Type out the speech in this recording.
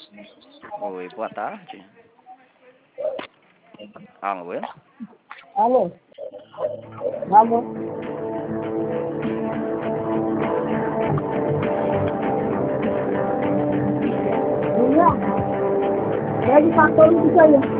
Oi, boa tarde. Alô? Alô? Alô? William, pede 14 isso aí.